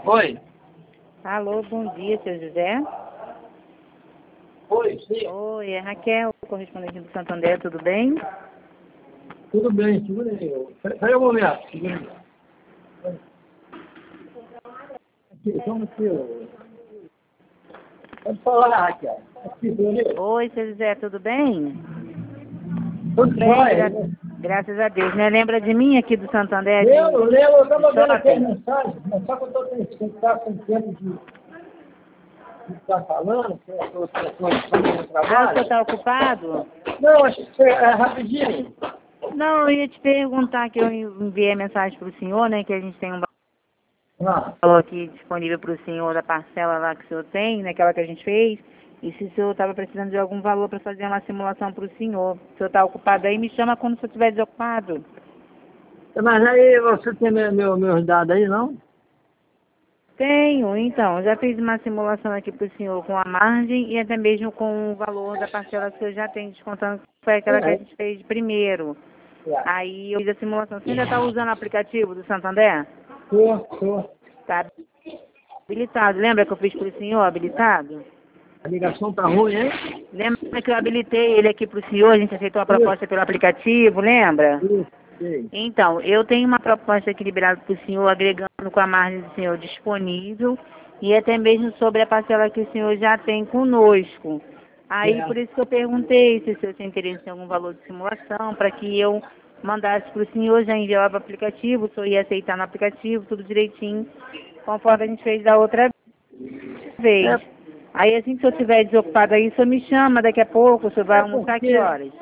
Oi. Alô, bom dia, seu José. Oi, sim. Oi, é Raquel, correspondente do Santander, tudo bem? Tudo bem, segura aí. Espera um momento. Segura aí. Aqui, toma aqui. Pode falar, Raquel. Aqui, segura. Oi, seu José, tudo bem? Tudo Bem, jóia. graças a Deus, né? Lembra de mim aqui do Santander? Eu estava vendo aqui as shopping? mensagens, mas só que eu estou sem tempo de estar falando, que eu estou fazendo Ah, o trabalho. senhor está ocupado? Não, acho que é rapidinho. Não, eu ia te perguntar que eu enviei a mensagem para o senhor, né? Que a gente tem um Ah, valor aqui disponível para o senhor da parcela lá que o senhor tem, naquela que a gente fez. E se o senhor estava precisando de algum valor para fazer uma simulação para o senhor. Se o senhor está ocupado aí, me chama quando o senhor estiver desocupado. mas aí você tem meus dados aí, não? Tenho, então, já fiz uma simulação aqui para o senhor com a margem e até mesmo com o valor da parcela que eu já tenho, descontando que foi aquela que a gente fez primeiro. Aí eu fiz a simulação. Você ainda está usando o aplicativo do Santander? Tô. Está habilitado. Lembra que eu fiz para o senhor habilitado? A ligação tá ruim, hein? Lembra que eu habilitei ele aqui para o senhor, a gente aceitou a proposta pelo aplicativo, lembra? Sei. Então, eu tenho uma proposta equilibrada para o senhor, agregando com a margem do senhor disponível e até mesmo sobre a parcela que o senhor já tem conosco. Aí, por isso que eu perguntei se o senhor tem interesse em algum valor de simulação, para que eu mandasse para o senhor, já enviava o aplicativo, o senhor ia aceitar no aplicativo, tudo direitinho, conforme a gente fez da outra vez. Aí, assim que o senhor estiver desocupado aí, o senhor me chama daqui a pouco, o senhor vai almoçar que horas?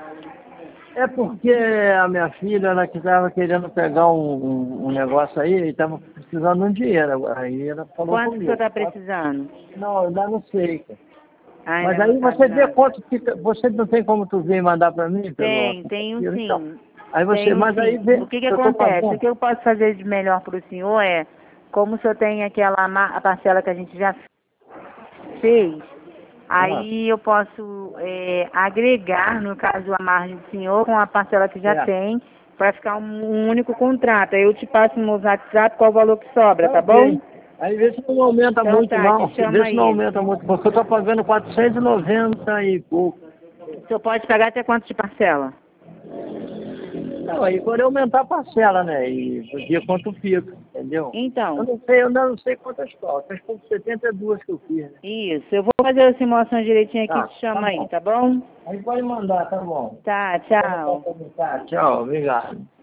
É porque a minha filha, ela que estava querendo pegar um negócio aí, e estava precisando de um dinheiro agora. Aí ela falou Quanto que o senhor comigo. está precisando? Não, eu ainda não sei. Ah, Mas ainda não aí sabe você vê nada. quanto fica. Você não tem como tu vir e mandar para mim pelo Tenho aplicativo, então. sim. Aí você, Tenho mas aí sim. vê, O que que eu estou acontece? O fazendo. que eu posso fazer de melhor para o senhor é, como o senhor tem aquela a parcela que a gente já fez, Ah, aí eu posso agregar, no caso, a margem do senhor com a parcela que já certo. tem, para ficar um único contrato. Aí eu te passo no WhatsApp qual o valor que sobra, Tá tá bom? ok. Aí vê se não aumenta Então muito, tá, te não. chama Vê se não aí. aumenta muito, porque eu estou pagando 490 e pouco. O senhor pode pagar até quanto de parcela? Não, aí quando eu aumentar a parcela, né? E o dia quanto fica, entendeu? Então, Eu ainda não sei quantas faltam. Acho que 72 que eu fiz, né? isso. Eu vou fazer a simulação direitinho aqui e Tá, te tá chama aí, bom. tá bom? Aí pode mandar, tá bom. Tá, tchau. Tá, tchau, obrigado.